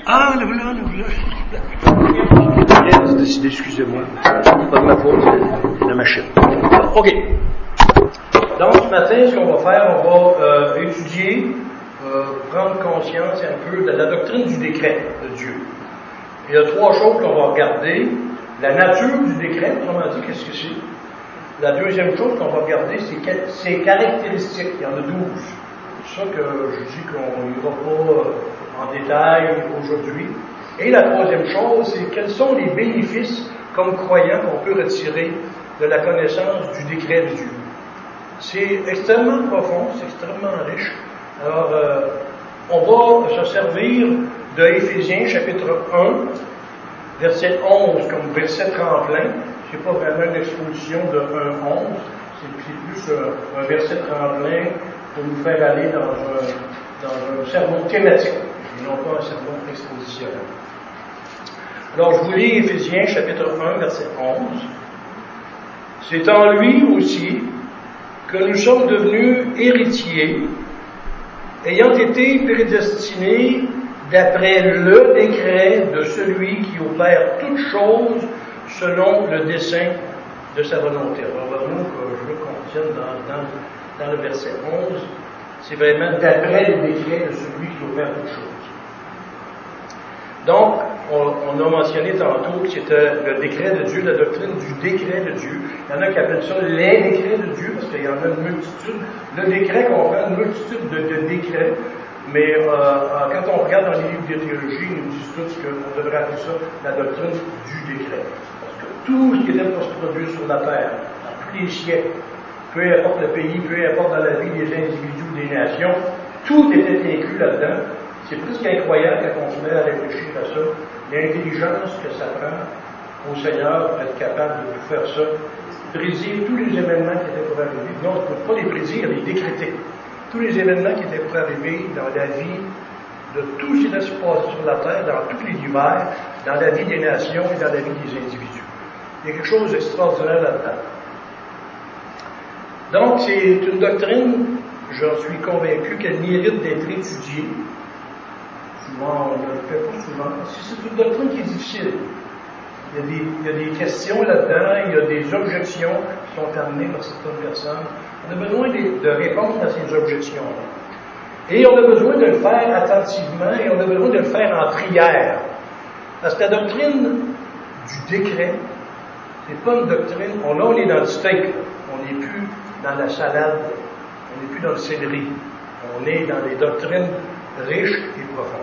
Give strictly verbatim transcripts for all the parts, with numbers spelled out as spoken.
Ah, le voilà, le voilà. J'ai bien décidé, excusez-moi. Pas de ma faute, c'est la machine. OK. Donc, ce matin, ce qu'on va faire, on va euh, étudier, euh, prendre conscience un peu de la doctrine du décret de Dieu. Il y a trois choses qu'on va regarder. La nature du décret, autrement dit, qu'est-ce que c'est? La deuxième chose qu'on va regarder, c'est ses caractéristiques. Il y en a douze. C'est ça que je dis qu'on n'ira pas en détail aujourd'hui. Et la troisième chose, c'est quels sont les bénéfices, comme croyants, qu'on peut retirer de la connaissance du décret de Dieu. C'est extrêmement profond, c'est extrêmement riche. Alors, euh, on va se servir de Éphésiens, chapitre un, verset onze, comme verset tremplin. Ce n'est pas vraiment une exposition de un à onze, c'est plus un, un verset tremplin pour nous faire aller dans un, dans un sermon thématique, et non pas un sermon expositionnel. Alors, je vous lis Éphésiens, chapitre un, verset onze. C'est en lui aussi que nous sommes devenus héritiers, ayant été prédestinés d'après le décret de celui qui opère toutes choses selon le dessein de sa volonté. Alors, le mot que je veux qu'on tienne dans, dans, dans le verset onze, c'est vraiment d'après le décret de celui qui opère toutes choses. Donc, on, on a mentionné tantôt que c'était le décret de Dieu, la doctrine du décret de Dieu. Il y en a qui appellent ça les décrets de Dieu, parce qu'il y en a une multitude. Le décret comprend une multitude de, de décrets, mais euh, quand on regarde dans les livres de théologie, ils nous disent tous qu'on devrait appeler ça la doctrine du décret. Parce que tout ce qui était pour se produire sur la terre, dans tous les siècles, peu importe le pays, peu importe dans la vie des individus ou des nations, tout était inclus là-dedans. C'est presque incroyable quand on se met à réfléchir à ça, l'intelligence que ça prend au Seigneur pour être capable de tout faire ça, prédire tous les événements qui étaient pour arriver. Non, on ne peut pas les prédire, les décréter. Tous les événements qui étaient pour arriver dans la vie de tout ce qui allait se passer sur la terre, dans tous les univers, dans la vie des nations et dans la vie des individus. Il y a quelque chose d'extraordinaire là-dedans. Donc, c'est une doctrine, j'en suis convaincu, qu'elle mérite d'être étudiée. Souvent, on ne le fait pas souvent, parce que c'est une doctrine qui est difficile. Il y a des, il y a des questions là-dedans, il y a des objections qui sont amenées par certaines personnes. On a besoin de, de répondre à ces objections-là. Et on a besoin de le faire attentivement, et on a besoin de le faire en prière. Parce que la doctrine du décret, c'est pas une doctrine, on, là on est dans le steak, on n'est plus dans la salade, on n'est plus dans le céleri. On est dans des doctrines riches et profondes.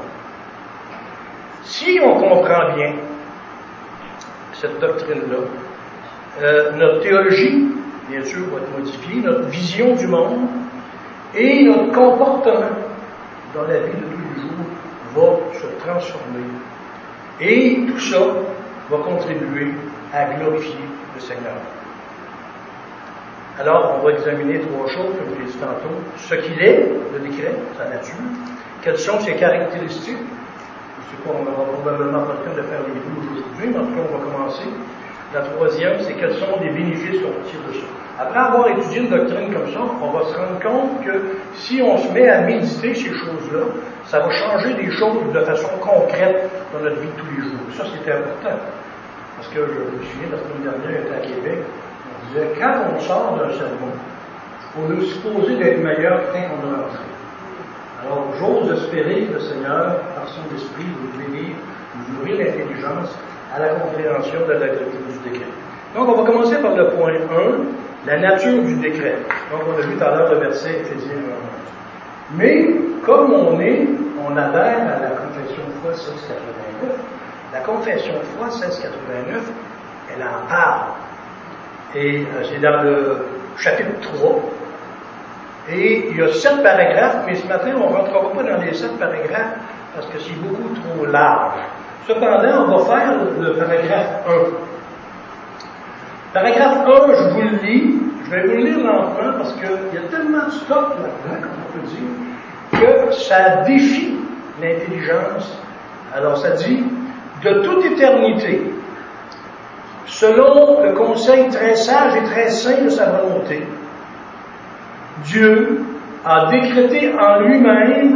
Si on comprend bien cette doctrine-là, euh, notre théologie, bien sûr, va être modifiée, notre vision du monde et notre comportement dans la vie de tous les jours va se transformer. Et tout ça va contribuer à glorifier le Seigneur. Alors, on va examiner trois choses, comme je l'ai dit tantôt. Ce qu'il est, le décret, sa nature. Quelles sont ses caractéristiques? Je ne sais pas, on n'aura probablement pas le temps de faire les deux aujourd'hui, mais en tout cas, on va commencer. La troisième, c'est quels sont les bénéfices qu'on retire de ça. Après avoir étudié une doctrine comme ça, on va se rendre compte que si on se met à méditer ces choses-là, ça va changer des choses de façon concrète dans notre vie de tous les jours. Ça, c'est important. Parce que je me souviens, la semaine dernière, j'étais à Québec, on disait, quand on sort d'un sermon, on est supposé d'être meilleur que quand on est rentré. Alors, j'ose espérer que le Seigneur, par son esprit, vous bénir, vous ouvrir l'intelligence à la compréhension de la doctrine du décret. Donc, on va commencer par le point un, la nature du décret. Donc, on a vu tout à l'heure le verset Éphésiens un. Mais, comme on est, on adhère à la confession de foi seize quatre-vingt-neuf, la confession de foi seize quatre-vingt-neuf, elle en parle. Et euh, c'est dans le chapitre trois. Et il y a sept paragraphes, mais ce matin, on ne rentrera pas dans les sept paragraphes parce que c'est beaucoup trop large. Cependant, on va faire le paragraphe un. Paragraphe un, je vous le lis. Je vais vous le lire lentement parce qu'il y a tellement de stock là-dedans, comme on peut dire, que ça défie l'intelligence. Alors, ça dit, de toute éternité, selon le conseil très sage et très saint de sa volonté, Dieu a décrété en lui-même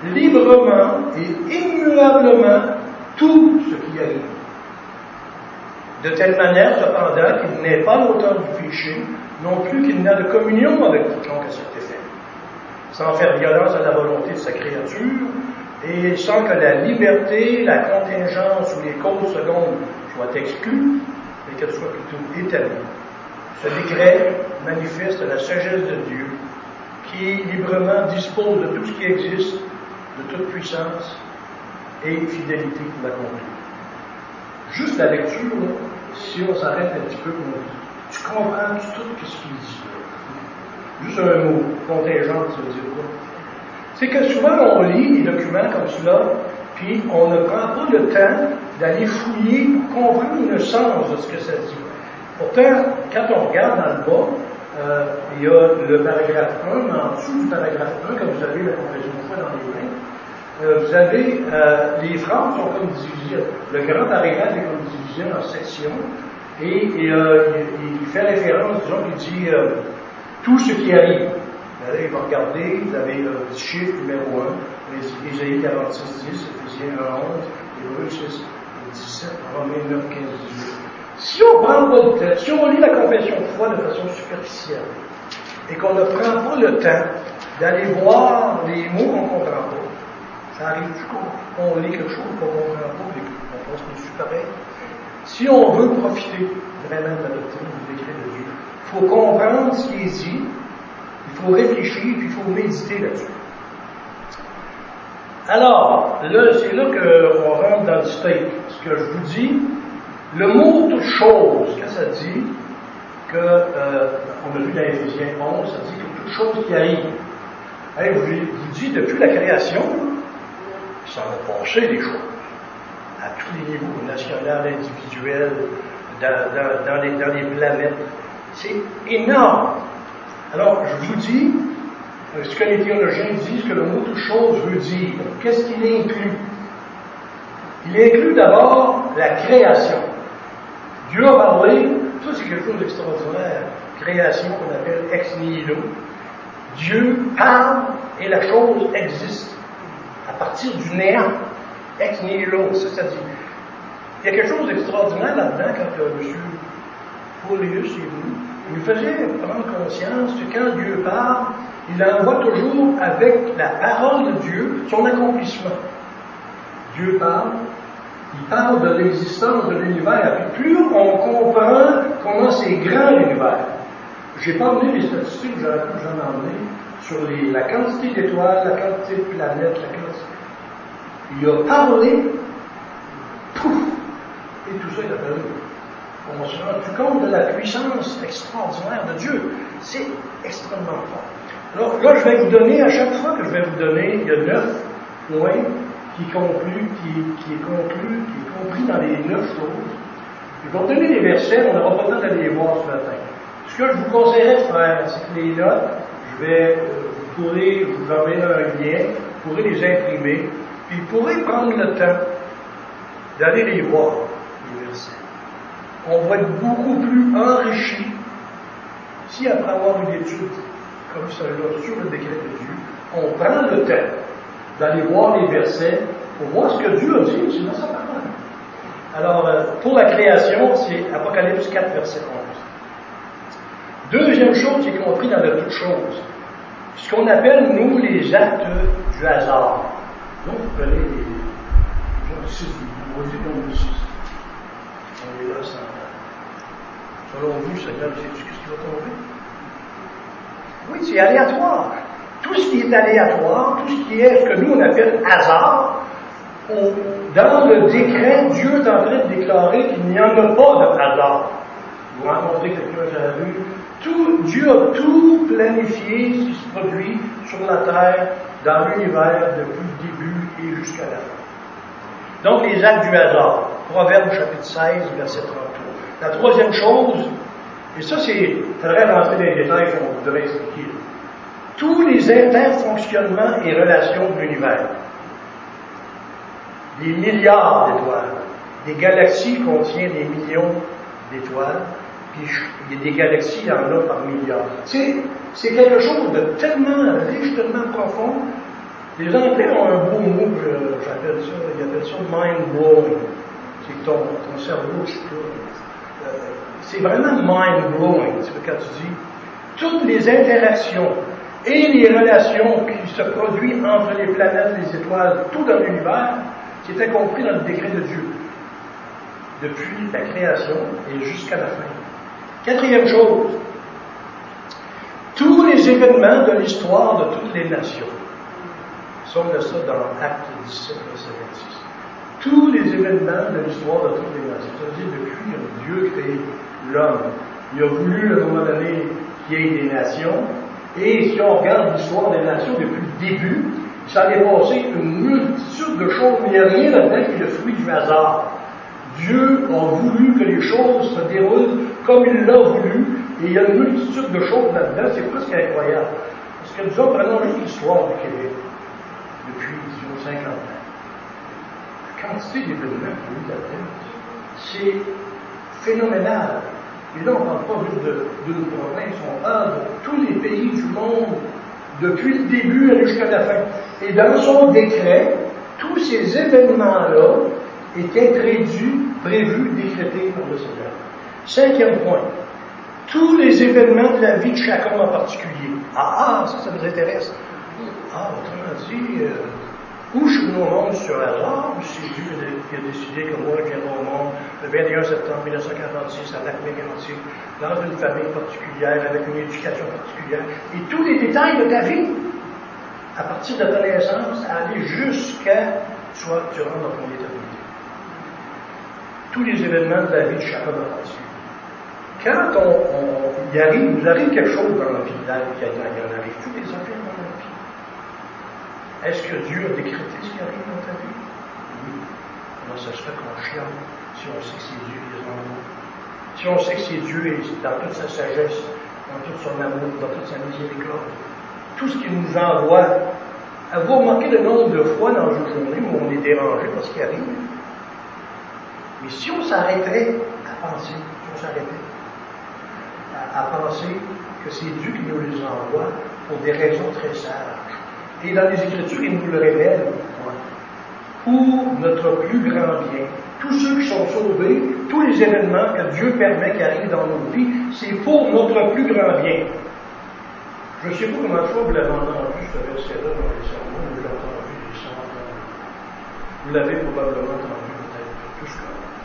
librement et immuablement tout ce qui arrive. De telle manière, cependant, qu'il n'est pas l'auteur du péché, non plus qu'il n'a de communion avec quiconque à cet effet, sans faire violence à la volonté de sa créature, et sans que la liberté, la contingence ou les causes secondes soient exclues, mais qu'elles soient plutôt établies. Ce décret manifeste la sagesse de Dieu, qui librement dispose de tout ce qui existe, de toute puissance et fidélité pour l'accomplir. Juste la lecture, là, si on s'arrête un petit peu, tu comprends tout ce qu'il dit là. Juste un mot, contingente, ça veut dire quoi? C'est que souvent on lit des documents comme cela, puis on ne prend pas le temps d'aller fouiller pour comprendre le sens de ce que ça dit. Pourtant, quand on regarde dans le bas, euh, il y a le paragraphe un, mais en dessous du paragraphe un, comme vous avez la confession de foi dans les mains, euh, vous avez, euh, les phrases sont comme divisées. Le grand paragraphe est comme divisé en sections, et, et euh, il, il fait référence, disons, il dit euh, tout ce qui arrive. Là, il va regarder, vous avez le euh, chiffre numéro un, Ésaïe quarante-six, dix, Éphésiens un, onze, Hébreux six, dix-sept, Romains neuf, quinze, dix-huit. Si on prend pas le temps, si on lit la confession de foi de façon superficielle, et qu'on ne prend pas le temps d'aller voir les mots qu'on ne comprend pas, ça arrive du coup, on lit quelque chose qu'on ne comprend pas, mais qu'on pense que c'est pareil. Si on veut profiter vraiment de la doctrine du décret de Dieu, il faut comprendre ce qui est dit, il faut réfléchir, puis il faut méditer là-dessus. Alors, là, c'est là qu'on rentre dans le steak. Ce que je vous dis, le mot toute chose, qu'est-ce que ça dit? Que, euh, on a vu dans Éphésiens onze, ça dit que toute chose qui arrive. Hey, je vous dis, depuis la création, ça va passer des choses. À tous les niveaux, national, individuel, dans, dans, dans, les, dans les planètes. C'est énorme. Alors, je vous dis, ce que les théologiens disent, que le mot toute chose veut dire. Qu'est-ce qu'il inclut? Il inclut d'abord la création. Dieu a parlé, ça c'est quelque chose d'extraordinaire, création qu'on appelle ex nihilo. Dieu parle et la chose existe à partir du néant. Ex nihilo, ça, ça dit. Il y a quelque chose d'extraordinaire là-dedans quand euh, M. Paulius est venu. Il nous faisait prendre conscience que quand Dieu parle, il envoie toujours avec la parole de Dieu son accomplissement. Dieu parle, il parle de l'existence de l'univers, et plus on comprend comment c'est grand l'univers. Je n'ai pas amené les statistiques, j'aurais pu j'en emmener, sur les, la quantité d'étoiles, la quantité de planètes, la quantité. Il a parlé, pouf, et tout ça est apparu. On se rend compte de la puissance extraordinaire de Dieu. C'est extrêmement fort. Alors là, je vais vous donner, à chaque fois que je vais vous donner, il y a neuf points qui, concluent, qui, qui est conclu, qui est compris dans les neuf choses. Je vais vous donner des versets, on n'aura pas le temps d'aller les voir ce matin. Ce que je vous conseillerais de faire, c'est que les notes, je vais, vous pourrez, je vous enverrai un lien, vous pourrez les imprimer, puis vous pourrez prendre le temps d'aller les voir, les versets. On va être beaucoup plus enrichi si, après avoir une étude comme celle-là sur le décret de Dieu, on prend le temps d'aller voir les versets pour voir ce que Dieu a dit, c'est dans sa parole. Alors, pour la création, c'est Apocalypse quatre, verset onze. Deuxième chose qui est compris dans la toute chose, ce qu'on appelle, nous, les actes du hasard. Donc, vous prenez les six, vous voyez comme le six. On est là sans. Selon vous, Seigneur, sais-tu ce qui va tomber? Oui, c'est aléatoire. Tout ce qui est aléatoire, tout ce qui est ce que nous on appelle hasard, on, dans le décret, Dieu est en train de déclarer qu'il n'y en a pas de hasard. Vous rencontrez quelqu'un dans la rue, tout, Dieu a tout planifié ce qui se produit sur la terre, dans l'univers, depuis le début et jusqu'à la fin. Donc, les actes du hasard. Proverbe chapitre seize, verset trente-trois. La troisième chose, et ça, c'est, il faudrait rentrer dans les détails qu'on voudrait expliquer. Tous les interfonctionnements et relations de l'univers. Des milliards d'étoiles. Des galaxies contiennent des millions d'étoiles. Puis il y a des galaxies, il y en a par milliards. C'est, c'est quelque chose de tellement riche, tellement profond, Les Anglais ont un beau mot, j'appelle ça, ils appellent ça mind-blowing. C'est que ton, ton cerveau, euh, c'est vraiment mind-blowing. C'est quand tu dis, toutes les interactions et les relations qui se produisent entre les planètes, les étoiles, tout dans l'univers, c'était compris dans le décret de Dieu. Depuis la création et jusqu'à la fin. Quatrième chose, tous les événements de l'histoire de toutes les nations. Ça, on a ça dans Acte dix-sept, verset vingt-six. Tous les événements de l'histoire de toutes les nations. Ça veut dire, depuis que Dieu a créé l'homme, il a voulu, à un moment donné, qu'il y ait des nations. Et si on regarde l'histoire des nations depuis le début, ça allait passer une multitude de choses, mais il n'y a rien là-dedans qui est le fruit du hasard. Dieu a voulu que les choses se déroulent comme il l'a voulu, et il y a une multitude de choses là-dedans, c'est presque incroyable. Parce que nous autres, prenons l'histoire du Québec, depuis, disons, cinquante ans. La quantité d'événements qu'il y a eu là-dedans, c'est phénoménal. Et là, on ne parle pas juste d'une province, on parle de tous les pays du monde, depuis le début jusqu'à la fin. Et dans son décret, tous ces événements-là étaient prévus, prévus, décrétés par le Seigneur. Cinquième point, tous les événements de la vie de chaque homme en particulier. Ah, ah, ça, ça nous intéresse. Ah, autrement dit, euh, où je suis venu au monde sur hasard, ou c'est Dieu qui a décidé que moi, je viendrai au monde le vingt et un septembre mille neuf cent quarante-six à Lac-Mégantic, dans une famille particulière, avec une éducation particulière, et tous les détails de ta vie, à partir de ta naissance, à aller jusqu'à soit tu rentres dans ton éternité. Tous les événements de la vie de chaque homme en particulier. Quand on, on, il arrive, il arrive quelque chose dans la vie, il arrive tous les affaires dans la vie. Est-ce que Dieu a décrété ce qui arrive dans ta vie? Oui. Alors ça se fait qu'on chiale si on sait que c'est Dieu qui les envoie. Si on sait que c'est Dieu et dans toute sa sagesse, dans tout son amour, dans toute sa miséricorde, tout ce qu'il nous envoie, avez-vous remarqué le nombre de fois dans une journée où on est dérangé par ce qui arrive? Mais si on s'arrêtait à penser, si on s'arrêtait à, à penser que c'est Dieu qui nous les envoie pour des raisons très sages, et dans les Écritures, il nous le révèle, pour notre plus grand bien. Tous ceux qui sont sauvés, tous les événements que Dieu permet qui arrivent dans nos vies, c'est pour notre plus grand bien. Je ne sais pas comment de fois vous l'avez entendu, ce verset-là, dans les sermons, vous l'avez entendu des cent ans. Vous l'avez probablement entendu, peut-être, tout ce qu'on a.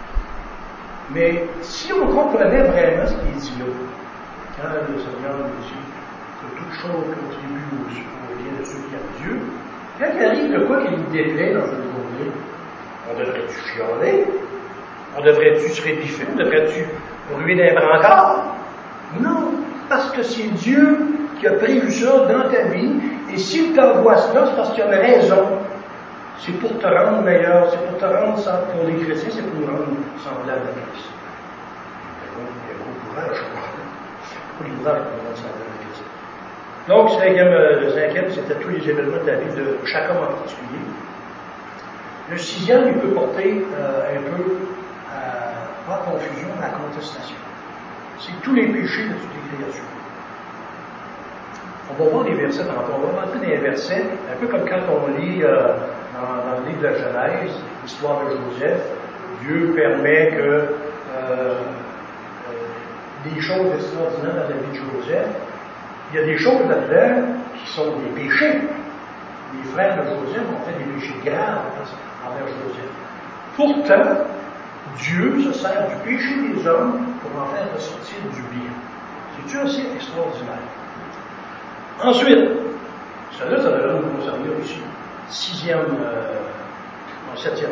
Mais si on comprenait vraiment ce qu'il dit là, quand le Seigneur nous dit que toute chose contribue au bien de ceux qui aiment Dieu, quand il arrive de quoi qu'il nous déplaît dans une journée, on devrait-tu chialer? On devrait-tu se rébifer? On devrait-tu ruer d'un brancard? Non, parce que c'est Dieu qui a prévu ça dans ta vie, et s'il t'envoie cela, c'est parce qu'il y a une raison. C'est pour te rendre meilleur, c'est pour te rendre, pour les chrétiens, c'est pour nous rendre semblables à Christ. Il y a beaucoup de courage, pour les courage pour nous rendre semblables à Christ. Donc, cinquième, le cinquième, c'était tous les événements de la vie de chaque homme en particulier. Le sixième, il peut porter euh, un peu à, pas à confusion, mais à contestation. C'est tous les péchés de toutes les créatures. On va voir des versets tantôt. On va rentrer dans les versets, un peu comme quand on lit euh, dans, dans le livre de la Genèse, l'histoire de Joseph. Dieu permet que euh, euh, des choses extraordinaires dans la vie de Joseph. Il y a des choses là-dedans qui sont des péchés. Les frères de Joseph ont fait des péchés graves envers Joseph. Pourtant, Dieu se sert du péché des hommes pour en faire ressortir du bien. C'est-tu assez extraordinaire? Ensuite, cela, ça devrait nous concerner aussi. Sixième, euh, non, septième.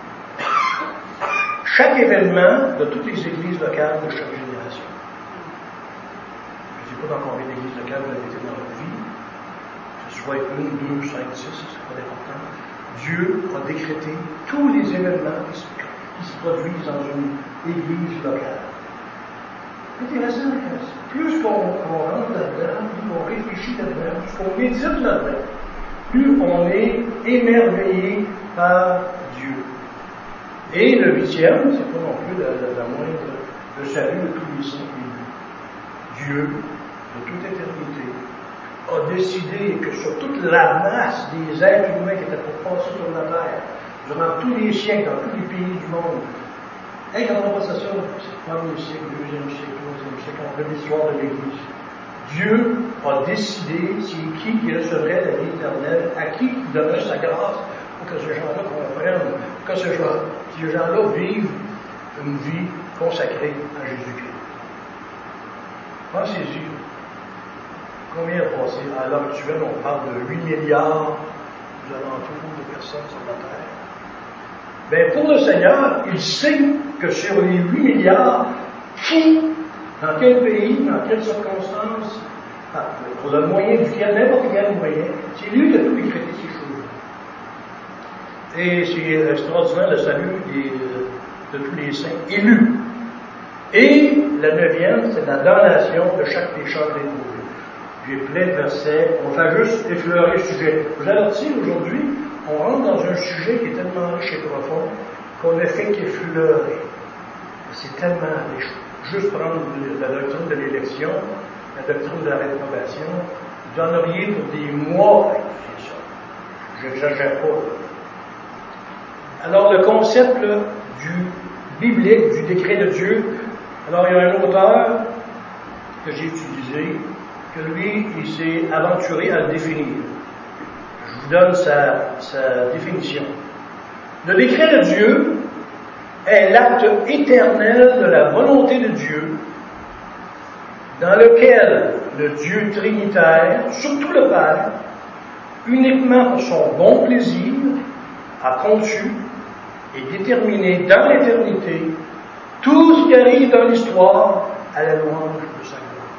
Chaque événement de toutes les églises locales de chaque génération. Je ne sais pas dans combien d'églises locales vous avez été dans votre vie, que ce soit une, deux, cinq, six, c'est pas important. Dieu a décrété tous les événements qui se, qui se produisent dans une église locale. Intéressant, plus qu'on on rentre là-dedans, plus on réfléchit là-dedans, plus qu'on médite là-dedans, plus on est émerveillé par Dieu. Et le huitième, c'est pas non plus la, la, la moindre, le salut de tous les saints. Dieu, de toute éternité, a décidé que sur toute la masse des êtres humains qui étaient pour passer sur la terre, durant tous les siècles, dans tous les pays du monde, hey, quand on passe à ça, c'est le premier siècle, deuxième siècle, troisième siècle, on fait l'histoire de l'Église. Dieu a décidé c'est qui qui recevrait la vie éternelle, à qui il donnerait sa grâce pour que ces gens-là comprennent, pour que ces gens, ces gens-là vivent une vie consacrée à Jésus-Christ. Pensez-y, combien a passé? À l'heure actuelle, on parle de huit milliards aux alentours de personnes sur la Terre. Bien, pour le Seigneur, il sait que sur les huit milliards, qui, dans quel pays, dans quelles circonstances, pour le moyen duquel, n'importe quel moyen, c'est lui qui a tout décrété ces choses. Et c'est extraordinaire le salut des, de tous les saints élus. Et la neuvième, c'est la donation de chaque pécheur d'éprouvé. J'ai plein de versets, on va juste effleurer le sujet. Je vous avertis, aujourd'hui, on rentre dans un sujet qui est tellement riche et profond qu'on ne fait qu'effleurer. C'est tellement riche. Juste prendre la doctrine de l'élection, la doctrine de la réprobation, vous en auriez pour des mois à étudier ça. Je n'exagère pas. Alors, le concept là, du biblique, du décret de Dieu, alors il y a un auteur que j'ai utilisé, que lui, il s'est aventuré à le définir. Je vous donne sa, sa définition. Le décret de Dieu est l'acte éternel de la volonté de Dieu, dans lequel le Dieu trinitaire, surtout le Père, uniquement pour son bon plaisir, a conçu et déterminé dans l'éternité tout ce qui arrive dans l'histoire à la louange de sa gloire.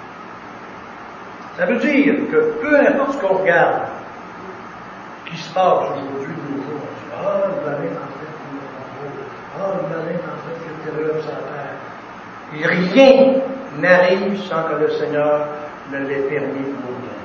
Ça veut dire que peu importe ce qu'on regarde, qui se passe aujourd'hui de nos jours, on dit « Ah, le malin en fait qui nous contrôle. Ah, le malin en fait qui est terreur sur la terre. » Et rien n'arrive sans que le Seigneur ne l'ait permis pour nous.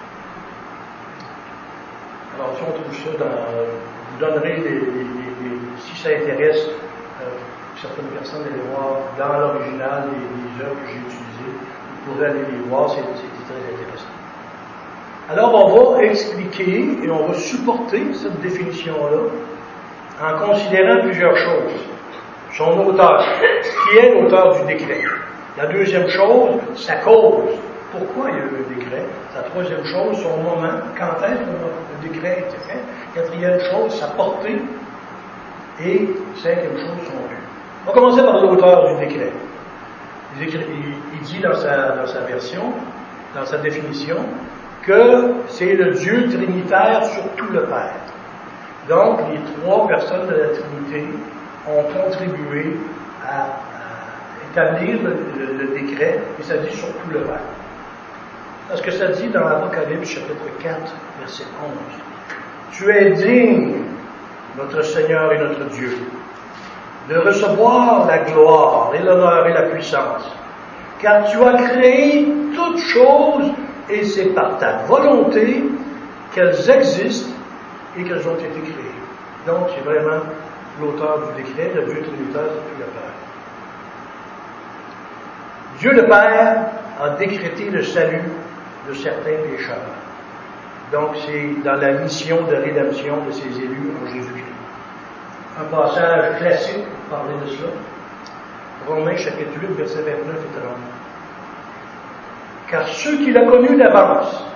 Alors, si on trouve ça dans... Je vous donnerai, les, les, les, les, si ça intéresse euh, certaines personnes, d'aller voir dans l'original les, les œuvres que j'ai utilisées. Vous pourrez aller les voir, c'est, c'est très intéressant. Alors, on va expliquer et on va supporter cette définition-là en considérant plusieurs choses. Son auteur, qui est l'auteur du décret. La deuxième chose, sa cause. Pourquoi il y a eu un décret? La troisième chose, son moment. Quand est-ce que le décret a été fait? Quatrième chose, sa portée. Et cinquième chose, son but. On va commencer par l'auteur du décret. Il, il, il dit dans sa, dans sa version, dans sa définition, que c'est le Dieu trinitaire sur tout le Père. Donc, les trois personnes de la Trinité ont contribué à, à établir le, le, le décret, et ça dit sur tout le Père. Parce que ça dit dans l'Apocalypse, chapitre quatre, verset onze. Tu es digne, notre Seigneur et notre Dieu, de recevoir la gloire et l'honneur et la puissance, car tu as créé toutes choses et c'est par ta volonté qu'elles existent et qu'elles ont été créées. Donc, c'est vraiment l'auteur du décret, le Dieu trinitaire de tout le Père. Dieu le Père a décrété le salut de certains pécheurs. Donc, c'est dans la mission de rédemption de ses élus en Jésus-Christ. Un passage classique pour parler de cela. Romains chapitre huit, versets vingt-neuf et trente. Car ceux qu'il a connus d'avance,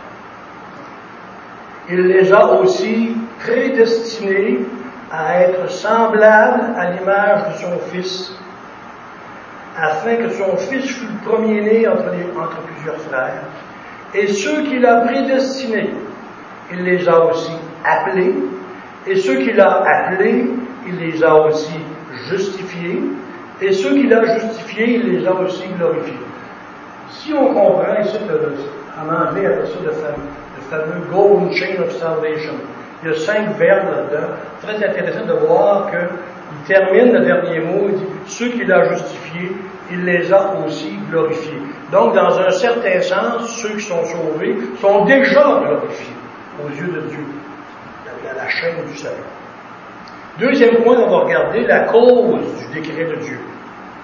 il les a aussi prédestinés à être semblables à l'image de son Fils, afin que son Fils fût le premier-né entre, les, entre plusieurs frères. Et ceux qu'il a prédestinés, il les a aussi appelés. Et ceux qu'il a appelés, il les a aussi justifiés. Et ceux qu'il a justifiés, il les a aussi glorifiés. Si on comprend, ici, en anglais, après ça, le fameux, le fameux Golden Chain of Salvation. Il y a cinq verbes là-dedans. Très intéressant de voir qu'il termine le dernier mot, il dit « Ceux qu'il a justifiés, il les a aussi glorifiés. » Donc, dans un certain sens, ceux qui sont sauvés sont déjà glorifiés aux yeux de Dieu, à la chaîne du salut. Deuxième point, on va regarder la cause du décret de Dieu,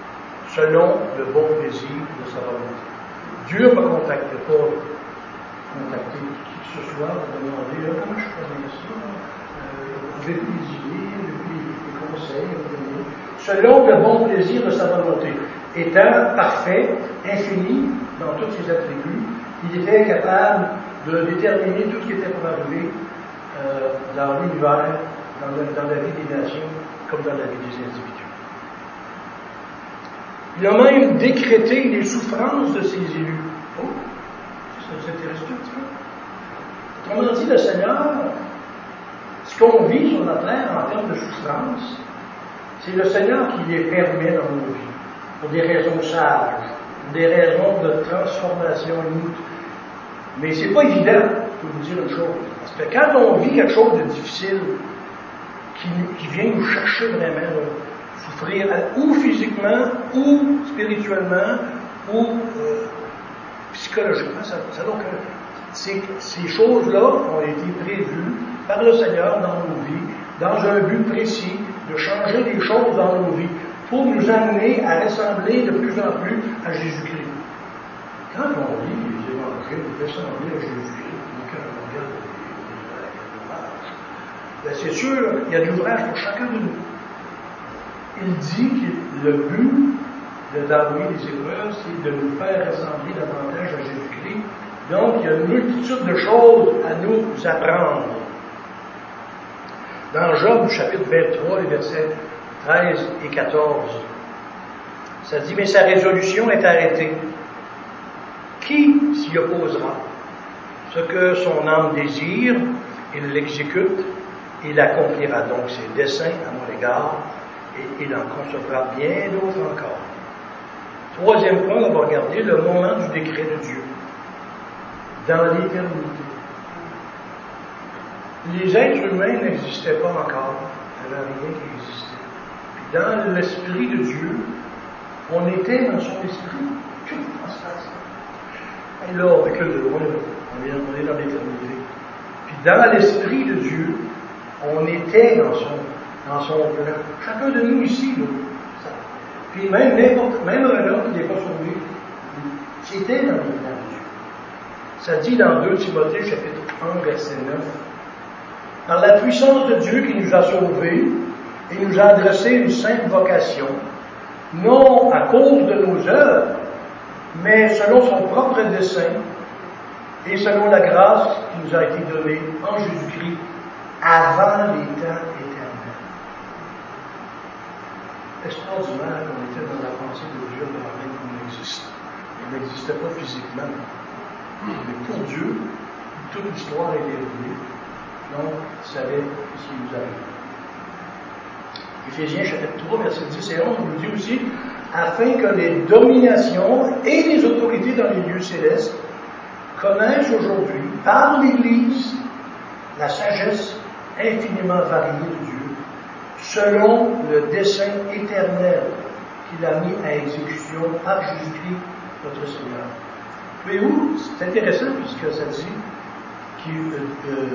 selon le bon plaisir de sa volonté. Dieu ne me contacte pas contacter qui que ce soit pour demander euh, comment je connais ça, euh, avez-vous des idées, avez-vous des, des conseils à vous donner, selon le bon plaisir de sa volonté. Étant parfait, infini dans tous ses attributs, il était capable de déterminer tout ce qui était pour arriver euh, dans l'univers, dans, dans la vie des nations, comme dans la vie des individus. Il a même décrété les souffrances de ses élus. Oh, ça vous intéresse un petit peu? Autrement dit, le Seigneur, ce qu'on vit sur la terre en termes de souffrance, c'est le Seigneur qui les permet dans nos vies, pour des raisons sages, pour des raisons de transformation unique. Mais c'est pas évident, je peux vous dire une chose. Parce que quand on vit quelque chose de difficile, qui, qui vient nous chercher vraiment, là, souffrir, ou physiquement, ou spirituellement, ou euh, psychologiquement, ça, ça donc, ces, ces choses-là ont été prévues par le Seigneur dans nos vies, dans un but précis de changer les choses dans nos vies, pour nous amener à ressembler de plus en plus à Jésus-Christ. Quand on lit les évangiles, de ressembler à Jésus-Christ, quand on regarde les ouvrages, ben c'est sûr, il y a de l'ouvrage pour chacun de nous. Il dit que le but d'envoyer les épreuves, c'est de nous faire ressembler davantage à Jésus-Christ. Donc, il y a une multitude de choses à nous apprendre. Dans Job, chapitre vingt-trois, les versets treize et quatorze, ça dit, mais sa résolution est arrêtée. Qui s'y opposera? Ce que son âme désire, il l'exécute, il accomplira donc ses desseins à mon égard, et il en concevra bien d'autres encore. Troisième point, on va regarder le moment du décret de Dieu. Dans l'éternité. Les êtres humains n'existaient pas encore. Il n'y avait rien qui existait. Puis dans l'esprit de Dieu, on était dans son esprit. Que se passe? Et là, on recule de loin, on est, on est dans l'éternité. Puis dans l'esprit de Dieu, on était dans son dans son plan. Chacun de nous ici, là. Puis même n'importe, même un homme qui n'est pas sauvé, c'était dans le plan de Dieu. Ça dit dans deux Timothée, chapitre un, verset neuf, par la puissance de Dieu qui nous a sauvés et nous a adressé une sainte vocation, non à cause de nos œuvres, mais selon son propre dessein et selon la grâce qui nous a été donnée en Jésus-Christ avant les temps éternels. Extraordinaire qu'on était dans la pensée de Dieu avant même qu'on existe. Il n'existait pas physiquement. Mais pour Dieu, toute l'histoire est déroulée. Donc, il savait ce qui nous arrive. Éphésiens chapitre trois, versets dix et onze, nous dit aussi, afin que les dominations et les autorités dans les lieux célestes connaissent aujourd'hui, par l'Église, la sagesse infiniment variée de Dieu, selon le dessein éternel qu'il a mis à exécution par Jésus-Christ, notre Seigneur. Voyez-vous, c'est intéressant puisque ça dit qu'il, euh, euh,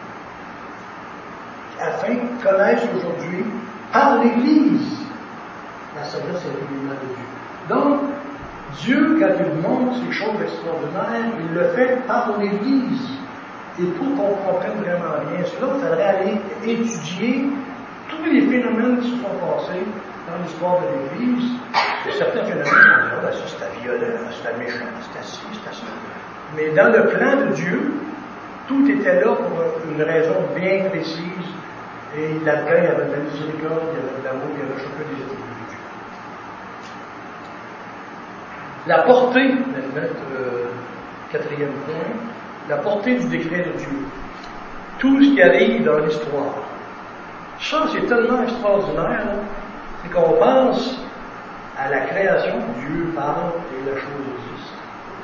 afin qu'ils connaissent aujourd'hui, par l'Église, la sagesse infiniment de Dieu. Donc, Dieu, quand il montre ces choses extraordinaires, il le fait par l'Église. Et pour qu'on comprenne vraiment bien cela, il faudrait aller étudier tous les phénomènes qui se sont passés dans l'histoire de l'Église. Il y a certains phénomènes qui disent, ah, ça c'était violent, c'était méchant, c'était ci, c'était ça. Mais dans le plan de Dieu, tout était là pour une raison bien précise. Et là-dedans, il y avait de la miséricorde, il y avait de l'amour, il y avait chacun des attributs de Dieu. La portée, notre euh, quatrième point, la portée du décret de Dieu. Tout ce qui arrive dans l'histoire. Ça, c'est tellement extraordinaire, là, c'est qu'on pense à la création, Dieu parle et la chose existe.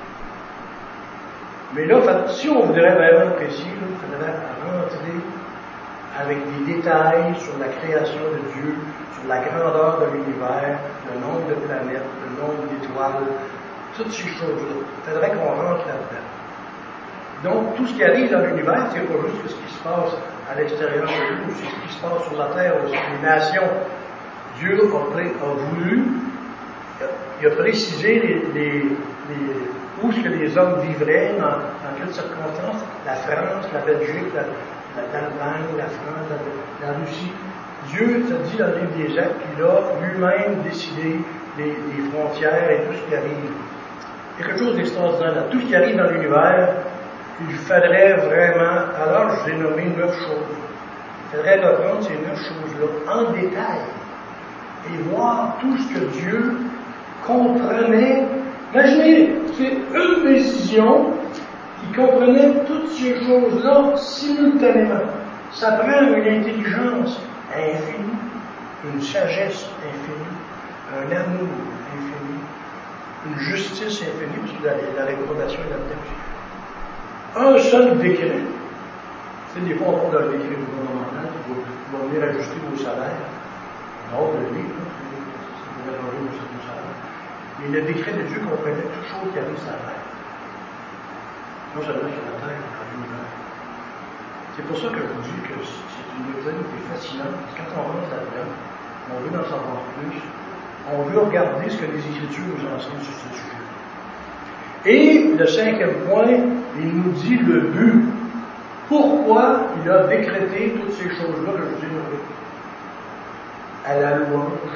Mais là, si on voudrait vraiment être précis, il faudrait rentrer avec des détails sur la création de Dieu, sur la grandeur de l'univers, le nombre de planètes, le nombre d'étoiles, toutes ces choses-là. Il faudrait qu'on rentre là-dedans. Donc, tout ce qui arrive dans l'univers, c'est pas juste ce qui se passe à l'extérieur de nous, c'est ce qui se passe sur la terre aussi. Les nations, Dieu a, pris, a voulu il a précisé les, les, les, où est-ce que les hommes vivraient, dans, dans quelles circonstances. La France, la Belgique, la, la, l'Allemagne, la France, la, la Russie. Dieu t'a dit dans le livre des Actes qu'il a lui-même décidé des, des frontières et tout ce qui arrive. Il y a quelque chose d'extraordinaire là. Tout ce qui arrive dans l'univers, il faudrait vraiment, alors je vous ai nommé neuf choses. Il faudrait reprendre ces neuf choses-là en détail et voir tout ce que Dieu comprenait. Imaginez, c'est une décision qui comprenait toutes ces choses-là simultanément. Ça prend une intelligence infinie, une sagesse infinie, un amour infini, une justice infinie, parce que la, la réprobation est là-dedans. Un seul décret. Tu sais, des fois, on parle d'un décret gouvernemental qui va, qui va venir ajuster vos salaires. Non, le livre, c'est pour arranger vos salaires. Mais le décret de Dieu comprenait toute chose qui arrive sur la terre. Non seulement sur la terre, mais dans l'univers. C'est pour ça que je vous dis que c'est une doctrine qui est fascinante, parce que quand on rentre là-dedans, on veut en savoir plus, on veut regarder ce que les Écritures nous enseignent sur ce sujet. Et le cinquième point, il nous dit le but. Pourquoi il a décrété toutes ces choses-là que je vous ai nommées? À la louange.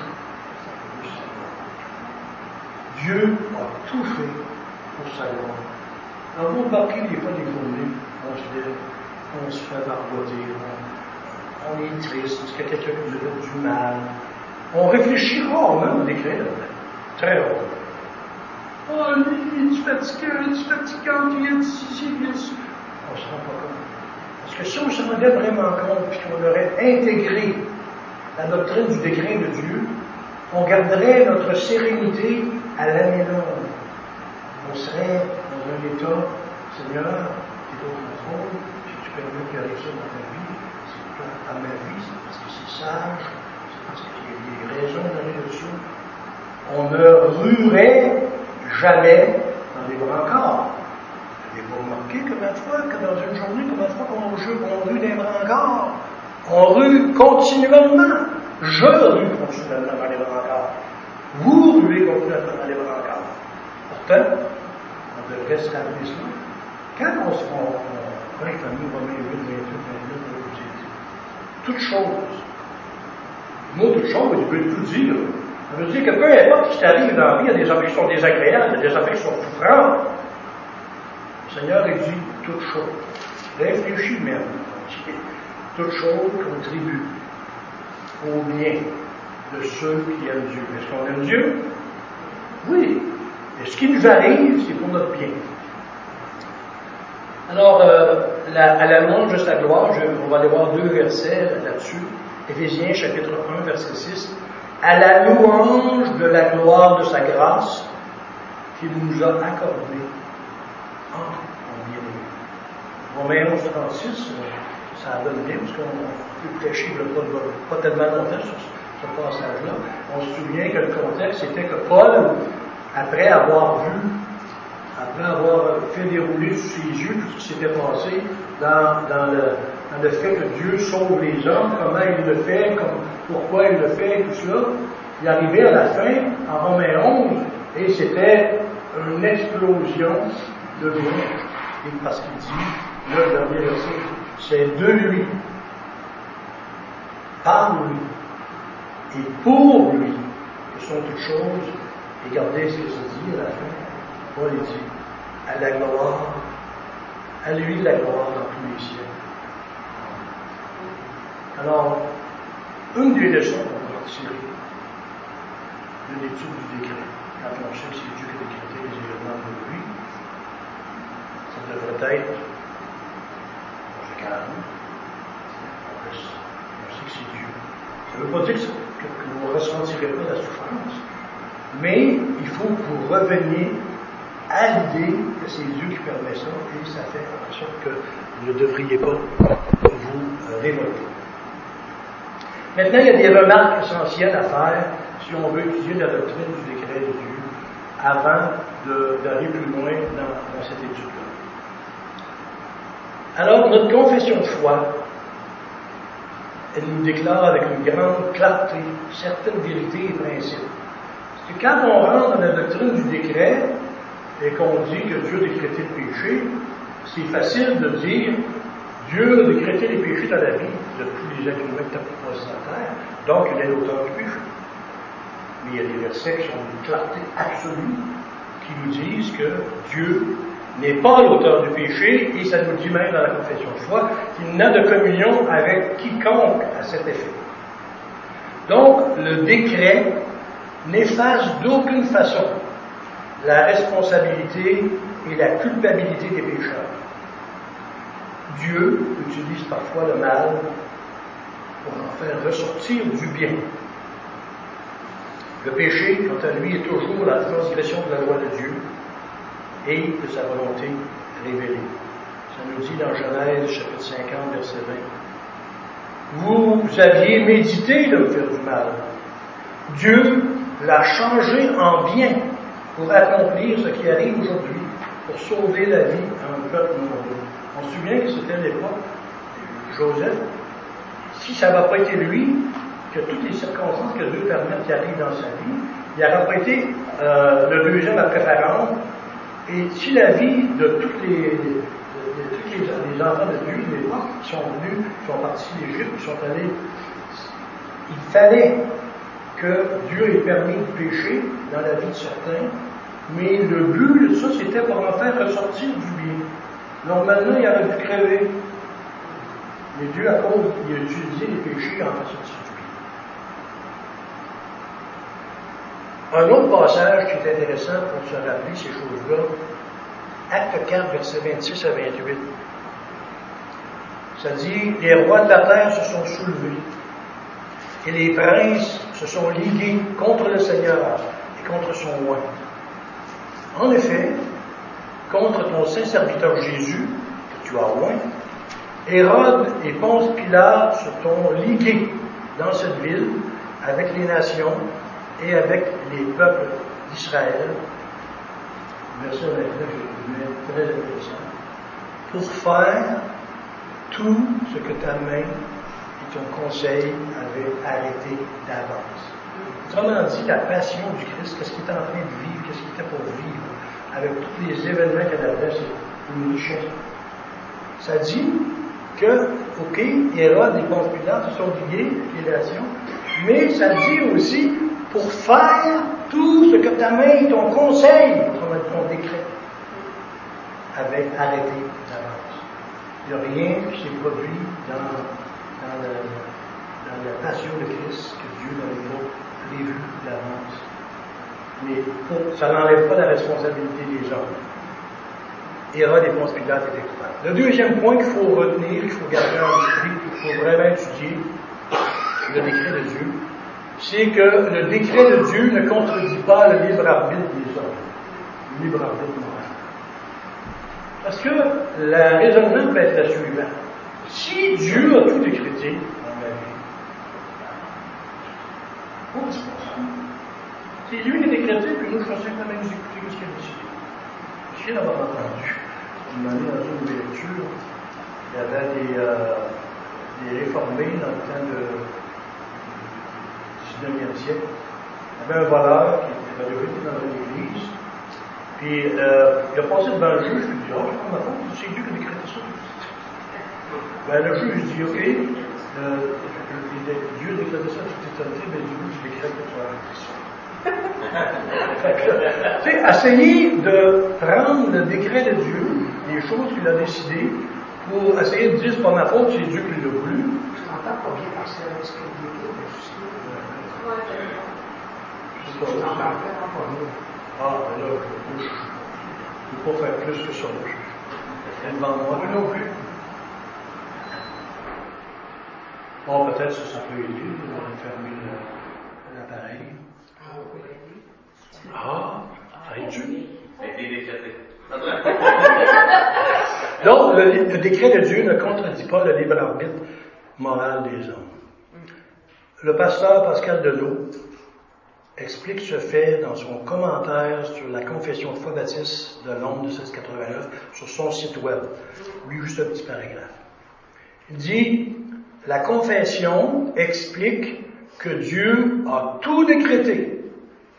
Dieu a tout fait pour sa gloire. Alors, vous remarquez des fois des journées, on se lève, on se fait barboter, on, on est triste, parce qu'il y a quelqu'un qui nous a fait du mal. On réfléchit rarement au décret là-dedans. Très rarement. Oh, il est fatiguant, il est fatiguant, il est ici, il est ici. On ne se rend pas compte. Parce que si on se rendait vraiment compte, puis qu'on aurait intégré la doctrine du décret de Dieu, on garderait notre sérénité à l'année longue. On serait dans un état, Seigneur, tu es au contrôle, si tu permets qu'il arrive ça dans ta vie, c'est à ma vie, c'est parce que c'est sage, c'est parce qu'il y a des raisons d'aller dessus. On ne ruerait jamais dans des brancards. Vous n'avez pas remarqué combien de fois que dans une journée, combien de fois qu'on rue, on rue des brancards? On rue continuellement. Je rue continuellement dans les brancards. Vous ruez continuellement dans les brancards. Pourtant, on devrait se rappeler cela. Quand on se on, on, ouais, comme nous, Romains huit, vingt-huit, vingt-neuf, vingt-huit, toute chose. Le mot toute chose, il veut tout dire. Ça veut dire que peu importe ce qui t'arrive dans la vie, il y a des affaires qui sont désagréables, il y a des affaires qui sont souffrantes. Le Seigneur il dit toute chose. Réfléchis même. Toute chose contribue au bien de ceux qui aiment Dieu. Est-ce qu'on aime Dieu? Oui. Et ce qui nous arrive, c'est pour notre bien. Alors, euh, la, à la louange de sa gloire, je, on va aller voir deux versets là-dessus. Éphésiens, chapitre un, verset six. À la louange de la gloire de sa grâce qu'il nous a accordée en bien-aimé. Romains onze, trente-six, ça donne bien, parce qu'on peut prêcher il n'y a pas, pas tellement longtemps sur ce, ce passage-là. On se souvient que le contexte, c'était que Paul, après avoir vu, après avoir fait dérouler sous ses yeux tout ce qui s'était passé dans, dans, le, dans le fait que Dieu sauve les hommes, comment il le fait, comme, pourquoi il le fait, tout cela, il arrivait à la fin, en Romains onze, et c'était une explosion de louange. Et parce qu'il dit, le dernier verset, c'est de lui, par lui, et pour lui, que sont toutes choses, et regardez ce que ça dit à la fin, Paul dit, à la gloire, à lui la gloire dans tous les siècles. Alors, une des leçons qu'on va tirer de l'étude du décret, quand on sait que c'est Dieu qui a décrété les événements pour lui, ça devrait être, on se calme, on reste, on sait que c'est Dieu. Ça ne veut pas dire que, que, que vous ne ressentirez pas la souffrance, mais il faut que vous reveniez à l'idée que c'est Dieu qui permet ça, et ça fait en sorte que vous ne devriez pas vous révolter. Maintenant, il y a des remarques essentielles à faire si on veut étudier la doctrine du décret de Dieu avant de, d'aller plus loin dans, dans cette étude-là. Alors, notre confession de foi, elle nous déclare avec une grande clarté certaines vérités et principes. C'est quand on rentre dans la doctrine du décret et qu'on dit que Dieu a décrété le péché, c'est facile de dire Dieu a décrété les péchés dans la vie de tous les êtres humains qui sont posés sur la terre, donc il est l'auteur du péché. Mais il y a des versets qui sont d'une clarté absolue qui nous disent que Dieu n'est pas l'auteur du péché, et ça nous dit même dans la confession de foi qu'il n'a de communion avec quiconque à cet effet. Donc, le décret n'efface d'aucune façon la responsabilité et la culpabilité des pécheurs. Dieu utilise parfois le mal pour en faire ressortir du bien. Le péché, quant à lui, est toujours la transgression de la loi de Dieu et de sa volonté révélée. Ça nous dit dans Genèse, chapitre cinquante, verset vingt. Vous aviez médité de me faire du mal. Dieu l'a changé en bien pour accomplir ce qui arrive aujourd'hui, pour sauver la vie à un peuple nombreux. On se souvient que c'était l'époque de Joseph. Si ça n'avait pas été lui, que toutes les circonstances que Dieu permet qui arrivent dans sa vie, il n'aurait pas été euh, le deuxième après Pharaon. Et si la vie de tous les, de, de, de, tous les, les enfants de Dieu de l'époque qui sont venus, qui sont partis d'Égypte, qui sont allés, il fallait que Dieu ait permis de pécher dans la vie de certains, mais le but de ça, c'était pour en faire ressortir du bien. Normalement, il aurait dû crever. Mais Dieu, à cause, il a utilisé les péchés en fait sortir du bien. Un autre passage qui est intéressant pour se rappeler ces choses-là, Acte quatre, versets vingt-six à vingt-huit. Ça dit, les rois de la terre se sont soulevés, et les princes se sont ligués contre le Seigneur et contre son roi. En effet, contre ton saint serviteur Jésus, que tu as oint, Hérode et Ponce Pilate se sont ligués dans cette ville avec les nations et avec les peuples d'Israël. Verset vingt-neuf, très intéressant. Pour faire tout ce que ta main et ton conseil avaient arrêté d'avance. Autrement dit, la passion du Christ, qu'est-ce qu'il était en train de vivre, qu'est-ce qu'il était pour vivre, avec tous les événements qu'il avait, c'est une richesse. Ça dit que, ok, Hérode et Ponce Pilate se sont liés, les nations, mais ça dit aussi pour faire tout ce que ta main et ton conseil, autrement dit ton décret, avaient arrêté d'avance. Il n'y a rien qui s'est produit dans, dans, le, dans la passion de Christ que Dieu n'avait pas prévu d'avance. Mais pour, ça n'enlève pas la responsabilité des hommes. Hérode et Ponce Pilate étaient coupables. Le deuxième point qu'il faut retenir, qu'il faut garder en esprit, qu'il faut vraiment étudier, le décret de Dieu, c'est que le décret de Dieu ne contredit pas le libre arbitre des hommes. Le libre arbitre moral. Parce que le raisonnement peut être le suivant. Si Dieu a tout décrété dans ma vie, oh, c'est pas ça. C'est lui qui a décrété, puis nous, je suis simplement exécuter ce qu'il a décidé. Je viens d'avoir entendu, une année dans une lecture, il y avait des, euh, des réformés dans le temps de, du dix-neuvième siècle. Il y avait un voleur qui était arrivé dans une église, puis euh, il a passé devant le juge, puis il dit, oh, je prends ma compte, c'est Dieu qui a décrété ça. Ben, le juge dit, ok, euh, Dieu a décrété ça, tu t'es tenté, mais du coup, tu décrètes que tu as arrêté ça. Tu sais, essayer de prendre le décret de Dieu, les choses qu'il a décidées, pour essayer de dire c'est pas ma faute, c'est Dieu qui l'a voulu. Je t'entends pas bien parce que ce que Dieu dit, mais je t'entends vraiment pas bien. Ah, ben là, je ne peux pas faire plus que ça. Je suis devant moi. Moi non plus. Bon, peut-être que ça peut aider, on va fermer l'appareil. Ah, ça aide Dieu. Donc, le, le décret de Dieu ne contredit pas le libre arbitre moral des hommes. Le pasteur Pascal Delot explique ce fait dans son commentaire sur la confession de foi baptiste de Londres de mille sept cent quatre-vingt-neuf sur son site web. Lui, juste un petit paragraphe. Il dit, la confession explique que Dieu a tout décrété.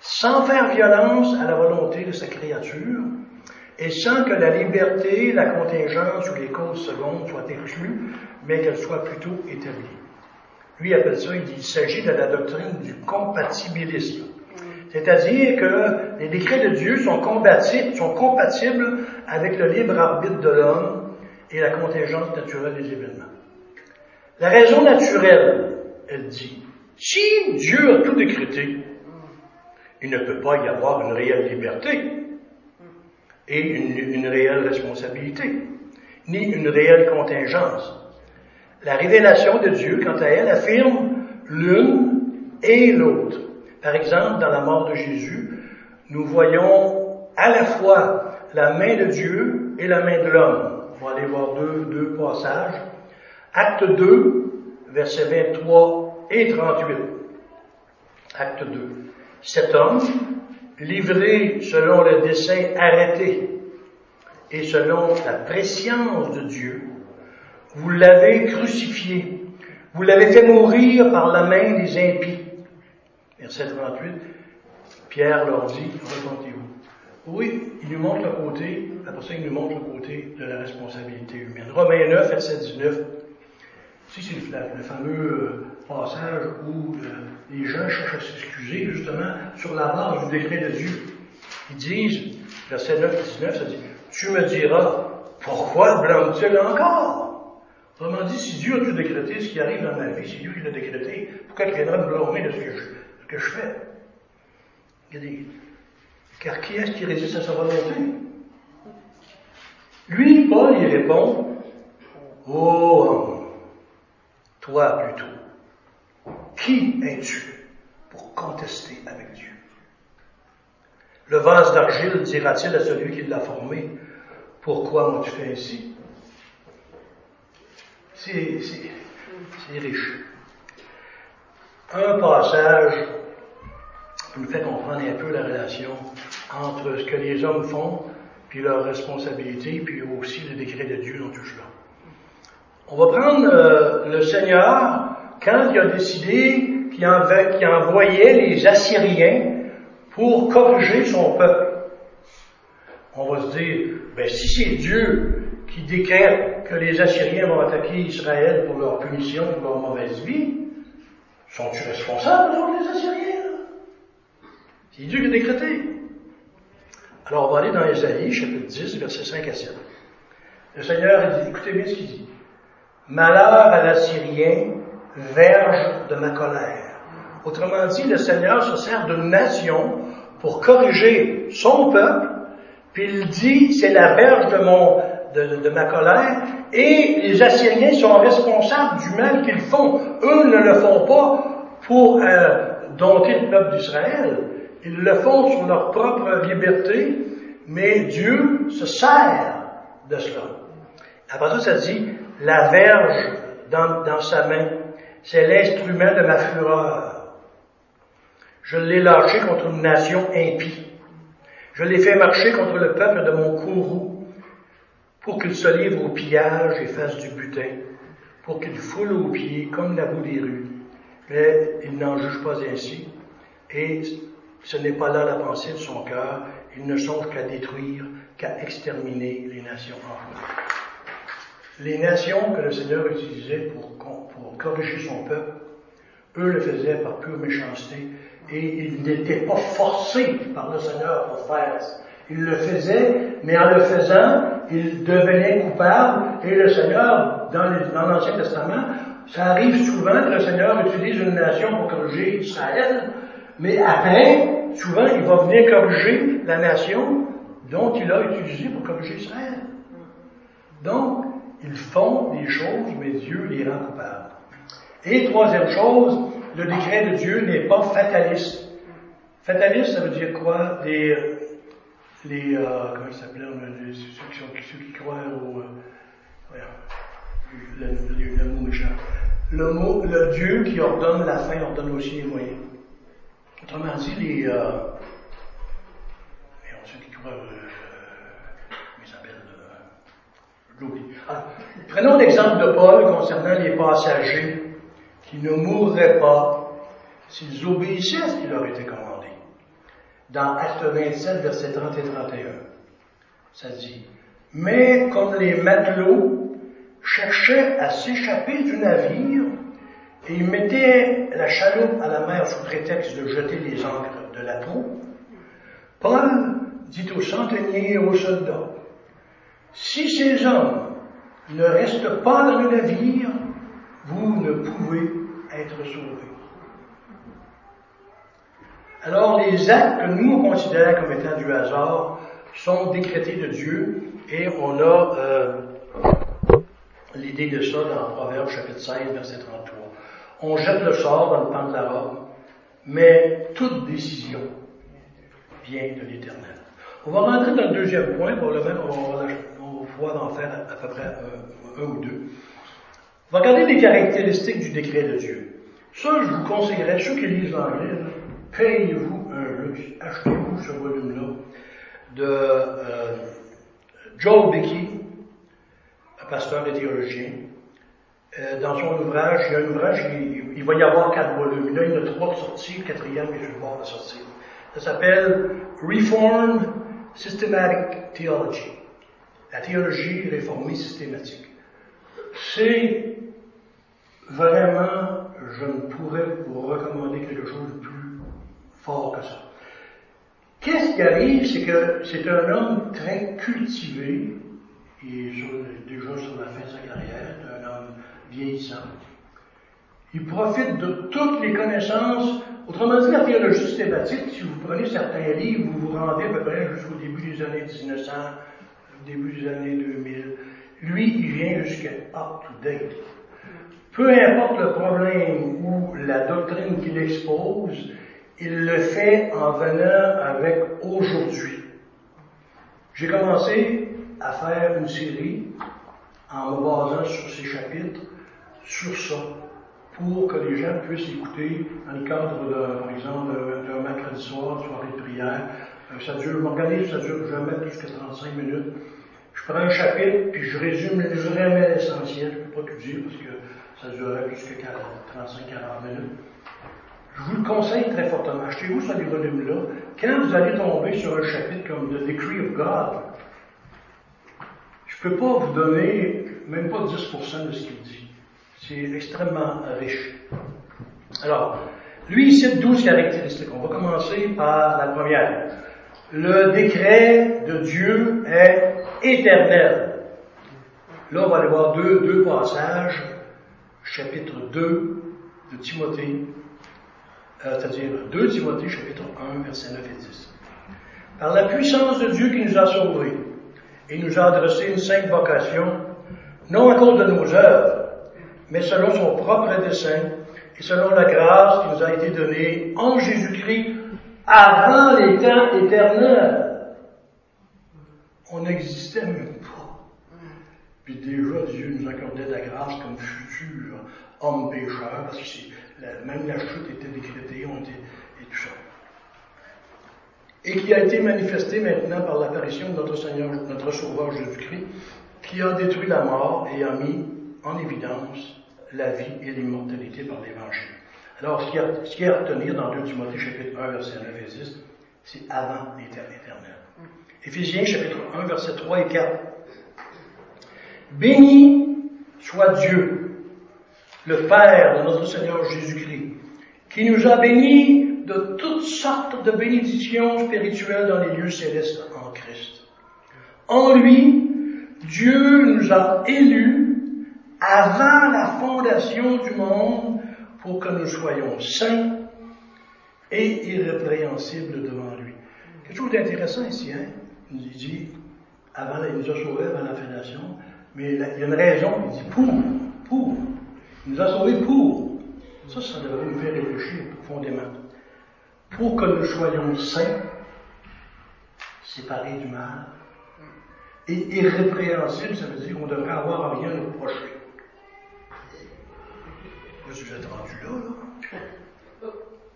sans faire violence à la volonté de sa créature, et sans que la liberté, la contingence ou les causes secondes soient exclues, mais qu'elles soient plutôt établies. Lui il appelle ça, il dit, il s'agit de la doctrine du compatibilisme. C'est-à-dire que les décrets de Dieu sont compatibles, sont compatibles avec le libre arbitre de l'homme et la contingence naturelle des événements. La raison naturelle, elle dit, si Dieu a tout décrété, il ne peut pas y avoir une réelle liberté et une, une réelle responsabilité, ni une réelle contingence. La révélation de Dieu, quant à elle, affirme l'une et l'autre. Par exemple, dans la mort de Jésus, nous voyons à la fois la main de Dieu et la main de l'homme. On va aller voir deux, deux passages. Acte deux, versets vingt-trois et trente-huit. Acte deux. Cet homme, livré selon le dessein arrêté et selon la prescience de Dieu, vous l'avez crucifié, vous l'avez fait mourir par la main des impies. Verset trente-huit, Pierre leur dit, repentez-vous. Oui, il nous montre le côté, après ça il nous montre le côté de la responsabilité humaine. Romains neuf, verset dix-neuf, si c'est le, le fameux passage où euh, les gens cherchent à s'excuser justement sur la base du décret de Dieu. Ils disent, verset neuf à dix-neuf, ça dit, tu me diras, pourquoi blâme-t-il encore? Autrement dit, si Dieu a tout décrété, ce qui arrive dans ma vie, c'est Dieu qui l'a décrété, pourquoi il viendra me blâmer de ce que je, ce que je fais? Il dit, car qui est-ce qui résiste à sa volonté? Lui, Paul, il répond, oh homme, toi plutôt, qui es-tu pour contester avec Dieu? Le vase d'argile dira-t-il à celui qui l'a formé, pourquoi m'as-tu fait ainsi? C'est, c'est, c'est riche. Un passage nous fait comprendre un peu la relation entre ce que les hommes font, puis leur responsabilité, puis aussi le décret de Dieu dans tout cela. On va prendre euh, le Seigneur, quand il a décidé qu'il env- qu'il envoyait les Assyriens pour corriger son peuple. On va se dire, ben si c'est Dieu qui décrète que les Assyriens vont attaquer Israël pour leur punition, pour leur mauvaise vie, sont-ils responsables, les Assyriens? C'est Dieu qui a décrété. Alors, on va aller dans Ésaïe, chapitre dix, versets cinq à sept. Le Seigneur dit, écoutez bien ce qu'il dit. Malheur à l'Assyrien, verge de ma colère. Autrement dit, le Seigneur se sert d'une nation pour corriger son peuple, puis il dit, c'est la verge de mon, de, de ma colère, et les Assyriens sont responsables du mal qu'ils font. Eux ne le font pas pour euh, dompter le peuple d'Israël. Ils le font sur leur propre liberté, mais Dieu se sert de cela. Après ça, ça dit, la verge dans, dans sa main, c'est l'instrument de ma fureur. Je l'ai lâché contre une nation impie. Je l'ai fait marcher contre le peuple de mon courroux, pour qu'il se livre au pillage et fasse du butin, pour qu'il foule aux pieds comme la boue des rues. Mais il n'en juge pas ainsi, et ce n'est pas là la pensée de son cœur. Il ne songe qu'à détruire, qu'à exterminer les nations enfouies. Les nations que le Seigneur utilisait pour, pour corriger son peuple, eux le faisaient par pure méchanceté, et ils n'étaient pas forcés par le Seigneur pour faire ça. Ils le faisaient, mais en le faisant, ils devenaient coupables, et le Seigneur, dans, les, dans l'Ancien Testament, ça arrive souvent que le Seigneur utilise une nation pour corriger Israël, mais après, souvent, il va venir corriger la nation dont il a utilisé pour corriger Israël. Donc, ils font des choses, mais Dieu les rend coupables. Et troisième chose, le décret de Dieu n'est pas fataliste. Fataliste, ça veut dire quoi? Les, les euh, comment ils s'appellent, ceux qui, sont, ceux qui croient au, euh, le, le, le mot méchant. Le mot, le Dieu qui ordonne la fin ordonne aussi les moyens. Autrement dit, les, euh, ceux qui croient, euh, comment ils s'appellent, euh, je l'oublie. Ah, prenons l'exemple de Paul concernant les passagers qui ne mourraient pas s'ils obéissaient à ce qui leur était commandé. dans Acte vingt-sept, versets trente et trente et un. Ça dit, « Mais comme les matelots cherchaient à s'échapper du navire, et ils mettaient la chaloupe à la mer sous prétexte de jeter les ancres de la proue, Paul dit aux centeniers et aux soldats, « Si ces hommes ne restent pas dans le navire, vous ne pouvez être sauvés. » Alors, les actes que nous on considère comme étant du hasard sont décrétés de Dieu, et on a euh, l'idée de ça dans Proverbes chapitre seize, verset trente-trois. On jette le sort dans le pan de la robe, mais toute décision vient de l'Éternel. On va rentrer dans le deuxième point, probablement on va, on va pouvoir en faire à, à peu près un, un ou deux. On va regarder les caractéristiques du décret de Dieu. Ça, je vous conseillerais, ceux qui lisent l'anglais, payez-vous un luxe, achetez-vous ce volume-là de euh, Joel Beeke, un pasteur et théologien. Euh, dans son ouvrage, il y a un ouvrage, il, il va y avoir quatre volumes. Là, il y en a trois de sortie, le quatrième est sur le bord de sortie. Ça s'appelle Reformed Systematic Theology. La théologie réformée systématique. C'est vraiment, je ne pourrais vous recommander quelque chose de plus fort que ça. Qu'est-ce qui arrive, c'est que c'est un homme très cultivé, il est sur, déjà sur la fin de sa carrière, un homme vieillissant. Il profite de toutes les connaissances. Autrement dit, la théologie systématique, si vous prenez certains livres, vous vous rendez à peu près jusqu'au début des années dix-neuf cents, début des années deux mille. Lui, il vient jusqu'à up-to-date. Peu importe le problème ou la doctrine qu'il expose, il le fait en venant avec aujourd'hui. J'ai commencé à faire une série en me basant sur ces chapitres, sur ça, pour que les gens puissent écouter dans le cadre, de, par exemple, d'un mercredi soir, soirée de prière. Ça dure, je m'organise, ça dure, je vais mettre jusqu'à trente-cinq minutes. Je prends un chapitre, puis je résume vraiment l'essentiel. Je ne peux pas tout dire parce que ça durerait jusqu'à trente-cinq à quarante minutes. Je vous le conseille très fortement. Achetez-vous ce volume-là. Quand vous allez tomber sur un chapitre comme The Decree of God, je ne peux pas vous donner même pas dix pour cent de ce qu'il dit. C'est extrêmement riche. Alors, lui, il cite douze caractéristiques. On va commencer par la première. Le décret de Dieu est éternel. Là, on va aller voir deux, deux passages. Chapitre deux de Timothée, euh, c'est-à-dire deux Timothée, chapitre un, versets neuf et dix. Par la puissance de Dieu qui nous a sauvés et nous a adressé une sainte vocation, non à cause de nos œuvres, mais selon son propre dessein et selon la grâce qui nous a été donnée en Jésus-Christ avant les temps éternels. On n'existait même pas. Puis déjà, Dieu nous accordait la grâce comme futur homme pécheur, parce que c'est, la, même la chute était décrétée, on était, et tout ça. Et qui a été manifesté maintenant par l'apparition de notre Seigneur, notre Sauveur Jésus-Christ, qui a détruit la mort et a mis en évidence la vie et l'immortalité par l'Évangile. Alors, ce qu'il y a, ce qu'il y a à retenir dans deux Timothée, chapitre un, versets neuf et dix, c'est avant l'éternel. Éphésiens, chapitre un, versets trois et quatre. Béni soit Dieu, le Père de notre Seigneur Jésus-Christ, qui nous a bénis de toutes sortes de bénédictions spirituelles dans les lieux célestes en Christ. En lui, Dieu nous a élus avant la fondation du monde pour que nous soyons saints et irrépréhensibles devant lui. Quelque chose d'intéressant ici, hein? Il dit, avant, il nous a sauvés avant la fondation, mais il y a une raison, il dit pour, pour. Il nous a sauvés pour. Ça, ça devrait nous faire réfléchir profondément. Pour que nous soyons saints, séparés du mal, et irrépréhensibles, ça veut dire qu'on devrait avoir rien à nous reprocher. Là, si vous êtes rendu là, là.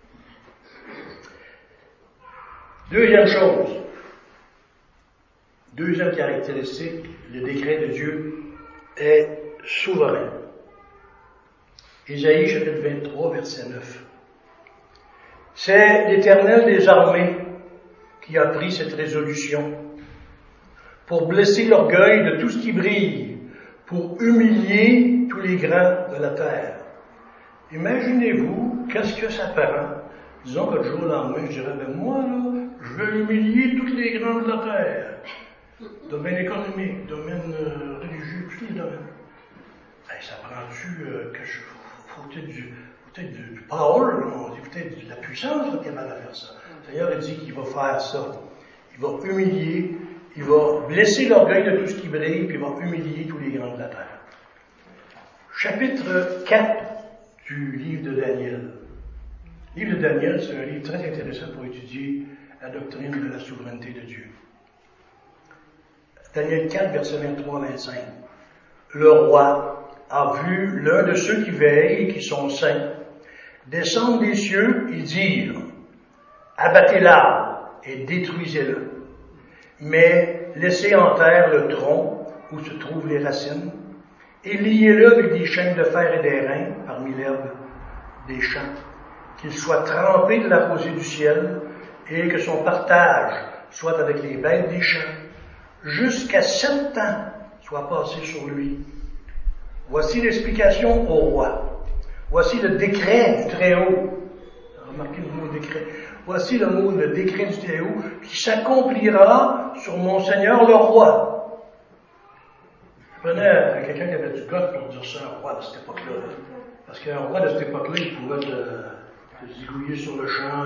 Deuxième chose, deuxième caractéristique, le décret de Dieu est souverain. Ésaïe, chapitre vingt-trois, verset neuf. C'est l'Éternel des armées qui a pris cette résolution, pour blesser l'orgueil de tout ce qui brille, pour humilier tous les grands de la terre. Imaginez-vous, qu'est-ce que ça prend? Disons que le jour au lendemain, je dirais, ben moi, là, je vais humilier tous les grands de la terre. Domaine économique, domaine euh, religieux, tous les domaines. Ben, ça prend-tu euh, que je... Faut peut-être du, peut-être du, du power, là, on dit peut-être de la puissance là, qui est mal à faire ça. Le Seigneur a dit qu'il va faire ça. Il va humilier, il va blesser l'orgueil de tout ce qui brille, puis il va humilier tous les grands de la terre. Chapitre quatre du livre de Daniel. Le livre de Daniel, c'est un livre très intéressant pour étudier la doctrine de la souveraineté de Dieu. Daniel quatre, versets vingt-trois à vingt-cinq. Le roi a vu l'un de ceux qui veillent et qui sont saints descendre des cieux et dire, abattez l'arbre et détruisez-le, mais laissez en terre le tronc où se trouvent les racines et liez-le avec des chaînes de fer et d'airain parmi l'herbe des champs, qu'il soit trempé de la rosée du ciel et que son partage soit avec les bêtes des champs, jusqu'à sept ans soit passé sur lui. Voici l'explication au roi. Voici le décret du Très-Haut. Remarquez le mot décret. Voici le mot, le décret du Très-Haut, qui s'accomplira sur mon Seigneur le roi. Je prenais quelqu'un qui avait du goût pour dire ça à un roi de cette époque-là. Parce qu'un roi de cette époque-là, il pouvait te, te zigouiller sur le champ.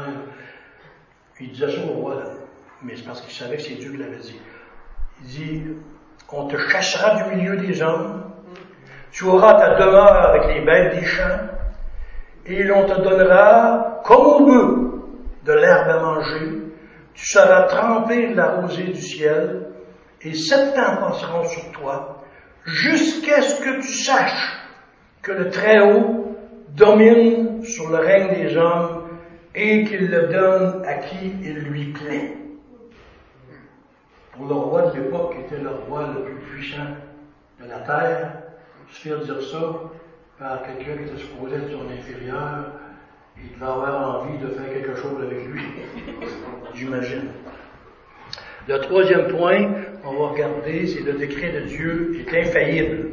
Il disait ça au roi, là. Mais c'est parce qu'il savait que c'est Dieu qui l'avait dit. Il dit, on te chassera du milieu des hommes, tu auras ta demeure avec les bêtes des champs, et l'on te donnera, comme au bœuf, de l'herbe à manger, tu seras trempé de la rosée du ciel, et sept ans passeront sur toi, jusqu'à ce que tu saches que le Très-Haut domine sur le règne des hommes, et qu'il le donne à qui il lui plaît. Pour le roi de l'époque, qui était le roi le plus puissant de la terre, se faire dire ça par quelqu'un qui était supposé être son inférieur, il devait avoir envie de faire quelque chose avec lui, j'imagine. Le troisième point, on va regarder, c'est le décret de Dieu est infaillible.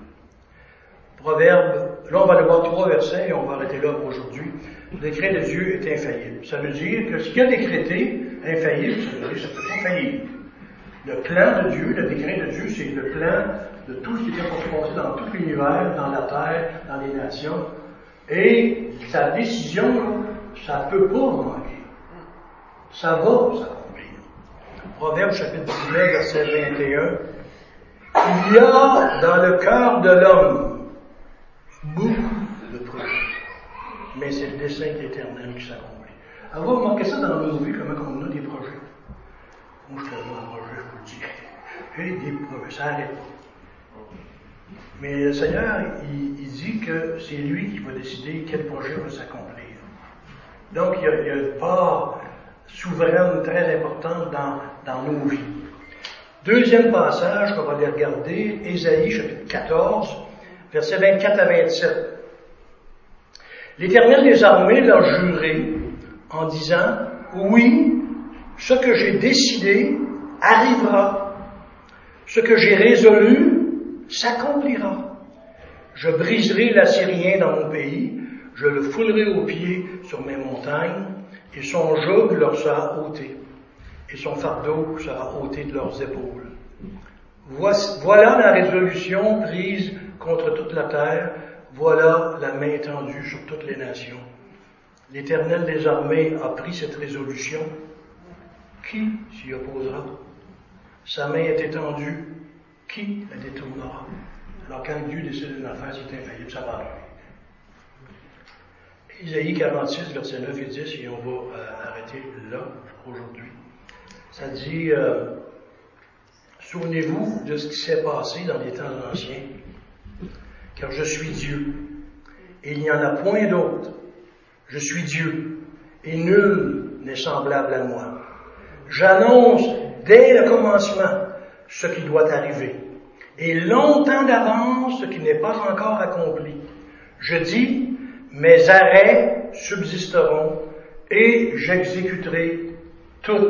Proverbe, là on va aller voir trois versets et on va arrêter là pour aujourd'hui. Le décret de Dieu est infaillible. Ça veut dire que ce qu'il a décrété, infaillible, ça veut dire que ça peut être infaillible. Le plan de Dieu, le décret de Dieu, c'est le plan de tout ce qui était pour se passer dans tout l'univers, dans la terre, dans les nations. Et sa décision, ça ne peut pas manquer. Ça va s'accomplir. Proverbe chapitre dix-neuf, verset vingt et un. Il y a dans le cœur de l'homme beaucoup de projets, mais c'est le dessein de l'Éternel qui s'accomplit. Alors, vous remarquez ça dans nos vies, comment on a des projets. Moi, je te donne un projet, je vous le dis. J'ai des projets, ça n'arrête pas. Mais le Seigneur, il, il dit que c'est lui qui va décider quel projet va s'accomplir. Donc, il y a, il y a une part souveraine très importante dans, dans nos vies. Deuxième passage qu'on va aller regarder, Ésaïe chapitre quatorze, versets vingt-quatre à vingt-sept. L'Éternel des armées leur jurait en disant, oui, ce que j'ai décidé arrivera. Ce que j'ai résolu s'accomplira. Je briserai l'Assyrien dans mon pays, je le foulerai aux pieds sur mes montagnes, et son joug leur sera ôté, et son fardeau sera ôté de leurs épaules. Voici, voilà la résolution prise contre toute la terre, voilà la main étendue sur toutes les nations. L'Éternel des armées a pris cette résolution. Qui s'y opposera? Sa main est étendue. Qui la détournera? Alors quand Dieu décide une affaire, c'est infaillible, ça va arriver. Isaïe quarante-six, versets neuf et dix, et on va euh, arrêter là aujourd'hui. Ça dit, euh, souvenez-vous de ce qui s'est passé dans les temps anciens, car je suis Dieu, et il n'y en a point d'autre. Je suis Dieu, et nul n'est semblable à moi. J'annonce dès le commencement ce qui doit arriver, et longtemps d'avance ce qui n'est pas encore accompli. Je dis, mes arrêts subsisteront, et j'exécuterai toutes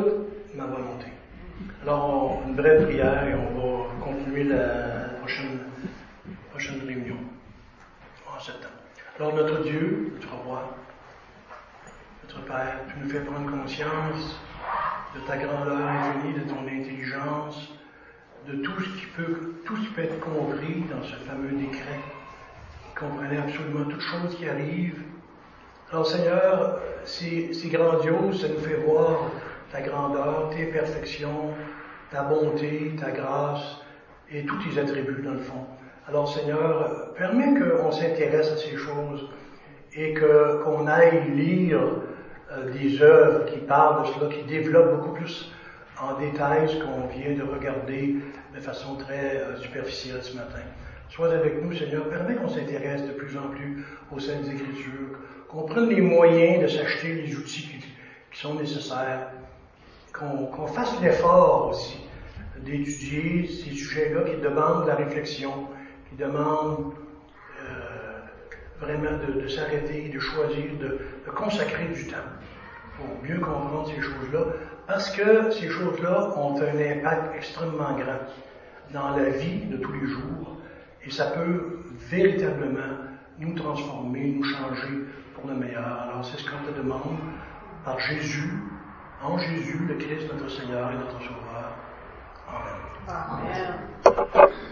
ma volonté. Alors, on, une brève prière et on va continuer la prochaine, prochaine réunion en septembre. Alors, notre Dieu, notre roi, notre Père, tu nous fais prendre conscience de ta grandeur infinie, de ton intelligence, de tout ce qui peut, tout ce qui peut être compris dans ce fameux décret, qui comprenait absolument toutes choses qui arrivent. Alors Seigneur, c'est, c'est grandiose, ça nous fait voir ta grandeur, tes perfections, ta bonté, ta grâce et tous tes attributs dans le fond. Alors Seigneur, permets qu'on s'intéresse à ces choses et que, qu'on aille lire euh, des œuvres qui parlent de cela, qui développent beaucoup plus en détail ce qu'on vient de regarder de façon très euh, superficielle ce matin. Sois avec nous, Seigneur. Permets qu'on s'intéresse de plus en plus aux Saintes Écritures, qu'on prenne les moyens de s'acheter les outils qui, qui sont nécessaires, qu'on, qu'on fasse l'effort aussi d'étudier ces sujets-là qui demandent la réflexion, qui demandent euh, vraiment de, de s'arrêter, de choisir, de, de consacrer du temps pour mieux comprendre ces choses-là, parce que ces choses-là ont un impact extrêmement grand dans la vie de tous les jours, et ça peut véritablement nous transformer, nous changer pour le meilleur. Alors c'est ce qu'on te demande par Jésus, en Jésus, le Christ, notre Seigneur et notre Sauveur. Amen. Amen.